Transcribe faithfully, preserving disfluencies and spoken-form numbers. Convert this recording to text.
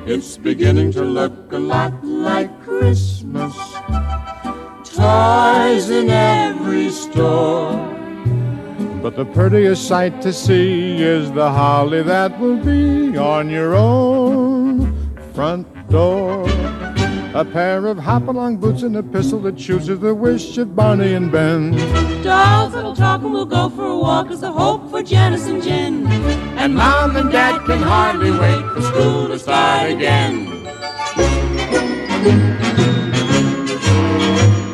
It's beginning to look a lot like Christmas. Toys in every store. But the prettiest sight to see is the holly that will be on your own front door. A pair of hop-along boots and a pistol that chooses the wish of Barney and Ben. Dolls that'll talk and we'll go for a walk is the hope for Janice and Jen. And Mom and Dad can hardly wait for school to start again.